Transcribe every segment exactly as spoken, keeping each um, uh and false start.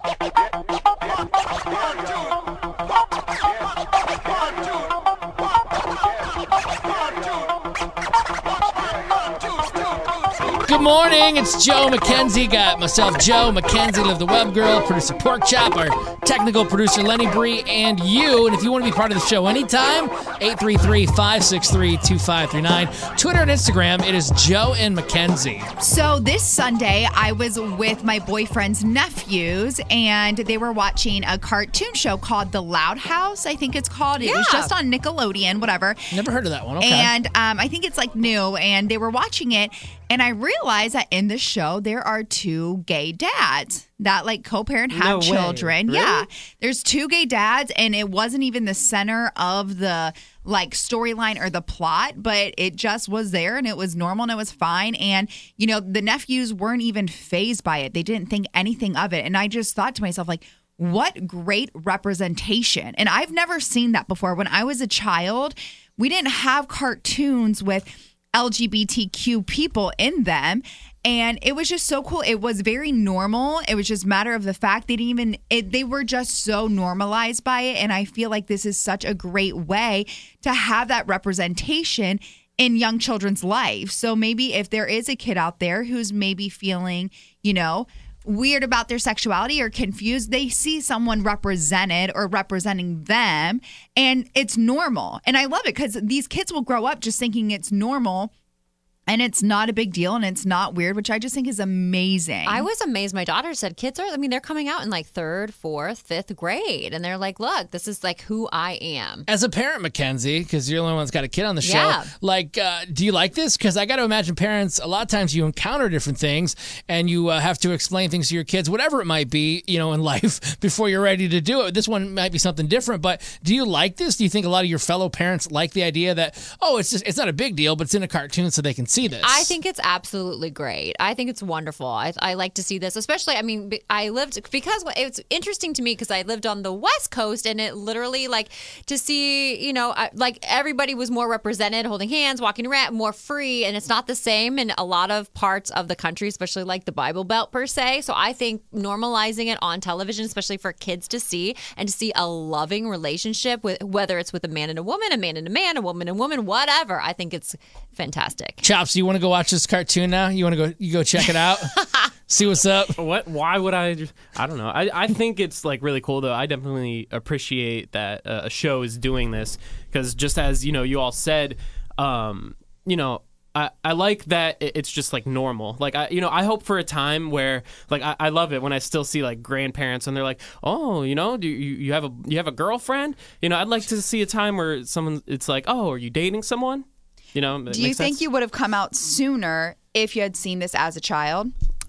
Good morning, it's Joe McKenzie. Got myself, Joe McKenzie, Live the Web Girl, producer Pork Chop, our technical producer Lenny Bree, and you. And if you want to be part of the show anytime, eight three three, five six three, two five three nine. Twitter and Instagram, it is Joe and McKenzie. So this Sunday, I was with my boyfriend's nephews, and they were watching a cartoon show called The Loud House, I think it's called. It yeah. was just on Nickelodeon, whatever. Never heard of that one. Okay. And um, I think it's like new, and they were watching it. And I realized that in the show, there are two gay dads that like co-parent, have No way. children. Really? Yeah. There's two gay dads, and it wasn't even the center of the like storyline or the plot, but it just was there, and it was normal, and it was fine. And, you know, the nephews weren't even fazed by it. They didn't think anything of it. And I just thought to myself, like, what great representation. And I've never seen that before. When I was a child, we didn't have cartoons with L G B T Q people in them. And it was just so cool. It was very normal. It was just a matter of the fact they didn't even, it, they were just so normalized by it. And I feel like this is such a great way to have that representation in young children's life. So maybe if there is a kid out there who's maybe feeling, you know, weird about their sexuality or confused, they see someone represented or representing them, and it's normal. And I love it because these kids will grow up just thinking it's normal, and it's not a big deal, and it's not weird, which I just think is amazing. I was amazed. My daughter said kids are, I mean, they're coming out in like third, fourth, fifth grade. And they're like, look, this is like who I am. As a parent, Mackenzie, because you're the only one that's got a kid on the show, Yeah. like, uh, do you like this? Because I got to imagine parents, a lot of times you encounter different things and you uh, have to explain things to your kids, whatever it might be, you know, in life before you're ready to do it. This one might be something different, but do you like this? Do you think a lot of your fellow parents like the idea that, oh, it's just, it's not a big deal, but it's in a cartoon so they can see this? I think it's absolutely great. I think it's wonderful. I, I like to see this, especially, I mean, I lived, because it's interesting to me because I lived on the West Coast, and it literally, like, to see, you know, like everybody was more represented, holding hands, walking around, more free, and it's not the same in a lot of parts of the country, especially like the Bible Belt per se. So I think normalizing it on television, especially for kids to see, and to see a loving relationship, with whether it's with a man and a woman, a man and a man, a woman and a woman, whatever, I think it's fantastic. Chops, do you want to go watch this cartoon now? You want to go you go check it out? See what's up? What? Why would I? Just, I don't know. I, I think it's like really cool though. I definitely appreciate that uh, a show is doing this because just as you know, you all said, um, you know. I, I like that it's just like normal. Like I, you know, I hope for a time where like I, I love it when I still see like grandparents and they're like, oh, you know, do you, you have a you have a girlfriend? You know, I'd like to see a time where someone it's like, oh, are you dating someone? You know, do you think sense? you would have come out sooner if you had seen this as a child?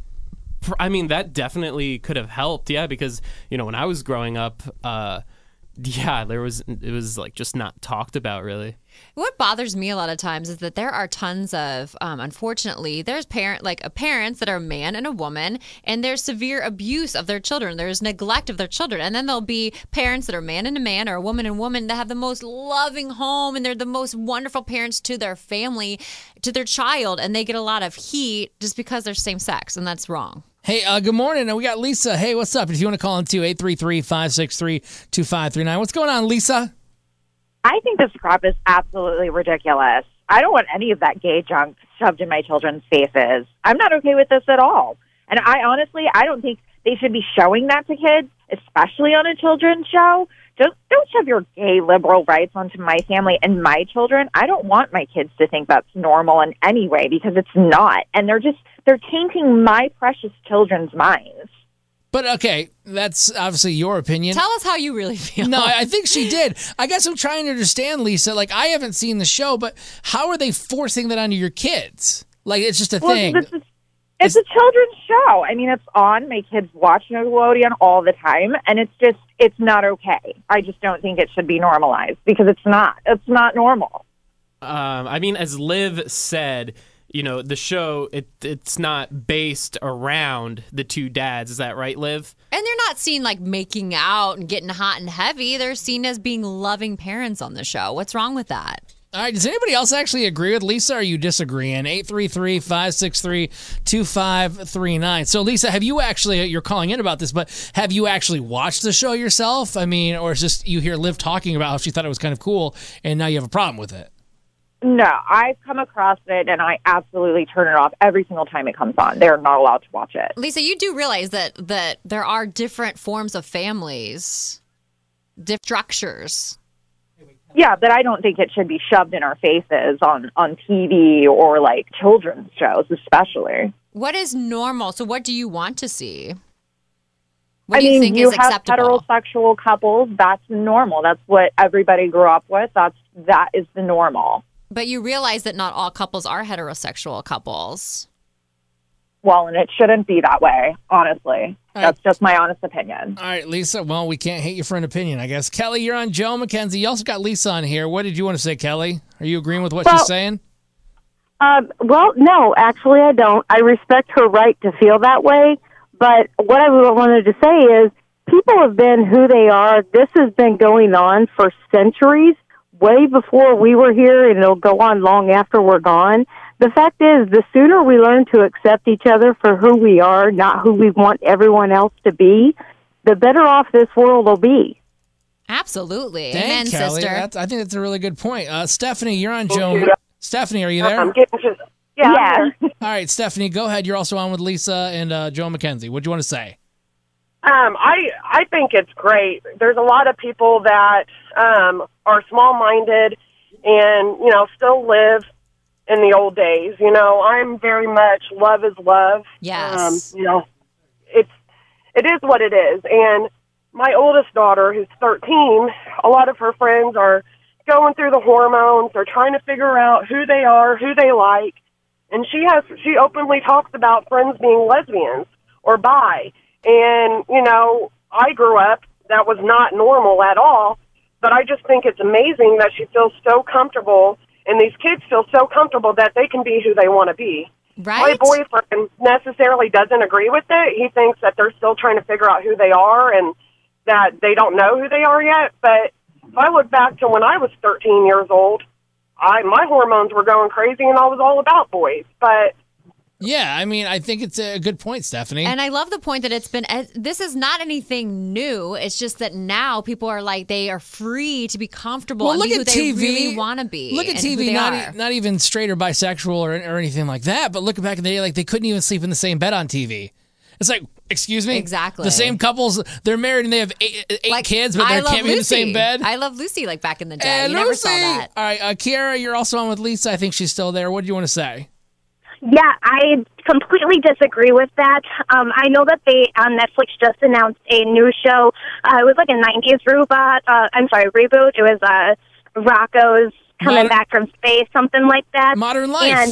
I mean, that definitely could have helped. Yeah, because you know, when I was growing up, uh, yeah, there was it was like just not talked about really. What bothers me a lot of times is that there are tons of, um, unfortunately, there's parent like a parents that are a man and a woman, and there's severe abuse of their children. There's neglect of their children, and then there'll be parents that are man and a man or a woman and woman that have the most loving home, and they're the most wonderful parents to their family, to their child, and they get a lot of heat just because they're same sex, and that's wrong. Hey, uh, good morning. We got Lisa. Hey, what's up? If you want to call in too, eight three three, five six three, two five three nine. What's going on, Lisa? I think this crap is absolutely ridiculous. I don't want any of that gay junk shoved in my children's faces. I'm not okay with this at all. And I honestly, I don't think they should be showing that to kids, especially on a children's show. Don't, don't shove your gay liberal rights onto my family and my children. I don't want my kids to think that's normal in any way because it's not. And they're just, they're tainting my precious children's minds. But, okay, that's obviously your opinion. Tell us how you really feel. No, I think she did. I guess I'm trying to understand, Lisa. Like, I haven't seen the show, but how are they forcing that onto your kids? Like, it's just a well, thing. This is, it's, it's a children's show. I mean, it's on. My kids watch Nickelodeon all the time, and it's just, it's not okay. I just don't think it should be normalized because it's not. It's not normal. Um, I mean, as Liv said, you know, the show, it it's not based around the two dads. Is that right, Liv? And they're not seen like making out and getting hot and heavy. They're seen as being loving parents on the show. What's wrong with that? All right, does anybody else actually agree with Lisa, or are you disagreeing? eight three three, five six three, two five three nine. So, Lisa, have you actually, you're calling in about this, but have you actually watched the show yourself? I mean, or is just you hear Liv talking about how she thought it was kind of cool, and now you have a problem with it? No, I've come across it, and I absolutely turn it off every single time it comes on. They're not allowed to watch it. Lisa, you do realize that that there are different forms of families, different structures. Yeah, but I don't think it should be shoved in our faces on, on T V or, like, children's shows, especially. What is normal? So what do you want to see? What I do you mean, think you is have acceptable? heterosexual couples. That's normal. That's what everybody grew up with. That's that is the normal. But you realize that not all couples are heterosexual couples. Well, and it shouldn't be that way, honestly. All That's right. just my honest opinion. All right, Lisa. Well, we can't hate you for an opinion, I guess. Kelly, you're on Joe McKenzie. You also got Lisa on here. What did you want to say, Kelly? Are you agreeing with what Well- she's saying? Um, well, no, actually, I don't. I respect her right to feel that way. But what I wanted to say is people have been who they are. This has been going on for centuries, way before we were here, and it'll go on long after we're gone. The fact is, the sooner we learn to accept each other for who we are, not who we want everyone else to be, the better off this world will be. Absolutely. Dang, Amen, Kelly. sister. That's, I think that's a really good point. Uh, Stephanie, you're on Joe. Stephanie, are you there? I'm getting just, yeah. I'm here. All right, Stephanie, go ahead. You're also on with Lisa and uh, Joe McKenzie. What do you want to say? Um, I I think it's great. There's a lot of people that um, are small-minded and, you know, still live in the old days. You know, I'm very much love is love. Yes. Um, you know, it's it is what it is. And my oldest daughter, who's thirteen, a lot of her friends are going through the hormones. They're trying to figure out who they are, who they like. And she has she openly talks about friends being lesbians or bi. And, you know, I grew up, that was not normal at all, but I just think it's amazing that she feels so comfortable, and these kids feel so comfortable that they can be who they want to be. Right? My boyfriend necessarily doesn't agree with it. He thinks that they're still trying to figure out who they are and that they don't know who they are yet. But if I look back to when I was thirteen years old, I my hormones were going crazy, and I was all about boys. But Yeah, I mean, I think it's a good point, Stephanie. And I love the point that it's been, this is not anything new. It's just that now people are like, they are free to be comfortable well, and look be who at they T V. really want to be. Look at and T who V, they not, are. e- not even straight or bisexual or, or anything like that, but looking back in the day, like they couldn't even sleep in the same bed on T V. It's like, excuse me? Exactly. The same couples, they're married and they have eight, eight Like, kids, but they I Love can't be in the same Lucy. bed. I Love Lucy, like back in the day. And you never Lucy. saw that. All right, uh, Kiara, you're also on with Lisa. I think she's still there. What do you want to say? Yeah, I completely disagree with that. Um, I know that they on Netflix just announced a new show. Uh, it was like a nineties robot. Uh, I'm sorry, reboot. It was uh, Rocco's coming Modern- back from space, something like that. Modern Life. And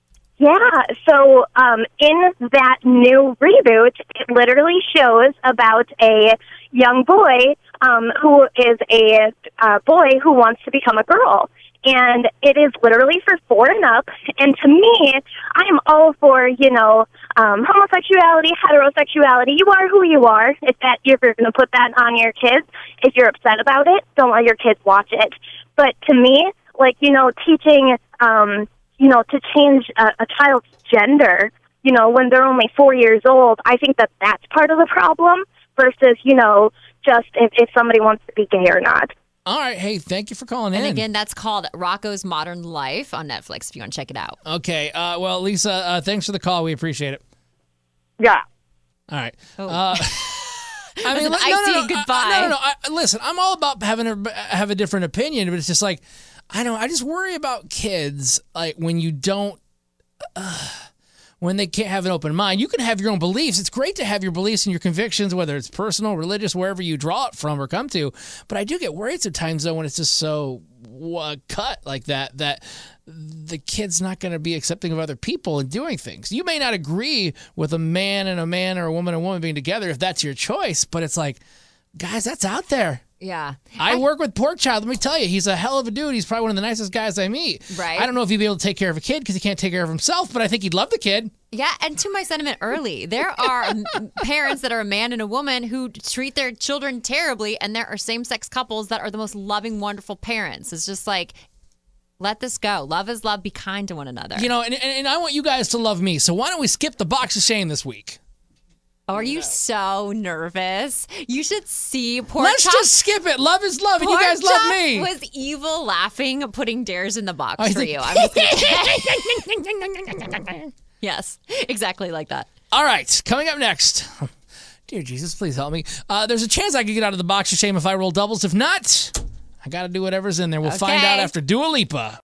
yeah, so um, in that new reboot, it literally shows about a young boy um, who is a uh, boy who wants to become a girl. And it is literally for four and up. And to me, I'm all for, you know, um, homosexuality, heterosexuality. You are who you are. If that, if you're going to put that on your kids, if you're upset about it, don't let your kids watch it. But to me, like, you know, teaching, um, you know, to change a, a child's gender, you know, when they're only four years old, I think that that's part of the problem versus, you know, just if, if somebody wants to be gay or not. All right. Hey, thank you for calling And in. again, that's called Rocco's Modern Life on Netflix if you want to check it out. Okay. Uh, well, Lisa, uh, thanks for the call. We appreciate it. yeah. All right. Oh. Uh, I was an li- icy goodbye. No, no, no. I, listen, I'm all about having a have a different opinion, but it's just like I don't. I just worry about kids, like when you don't, uh, when they can't have an open mind. You can have your own beliefs. It's great to have your beliefs and your convictions, whether it's personal, religious, wherever you draw it from or come to. But I do get worried sometimes though when it's just so uh, cut like that that the kid's not going to be accepting of other people and doing things. You may not agree with a man and a man or a woman and a woman being together if that's your choice, but it's like, guys, that's out there. Yeah. I work with Pork Child. Let me tell you, he's a hell of a dude. He's probably one of the nicest guys I meet. Right. I don't know if he'd be able to take care of a kid because he can't take care of himself, but I think he'd love the kid. Yeah, and to my sentiment early, there are um, parents that are a man and a woman who treat their children terribly, and there are same-sex couples that are the most loving, wonderful parents. It's just like, Let this go. Love is love. Be kind to one another. You know, and, and, and I want you guys to love me. So why don't we skip the box of shame this week? Are you so nervous? You should see Pork Let's Chop. just skip it. Love is love, and you Pork guys love Chop me. was evil laughing, putting dares in the box I for think- you. I'm just gonna Yes, exactly like that. All right, coming up next. Dear Jesus, please help me. Uh, there's a chance I could get out of the box of shame if I roll doubles. If not, I got to do whatever's in there. We'll find Okay. out after Dua Lipa.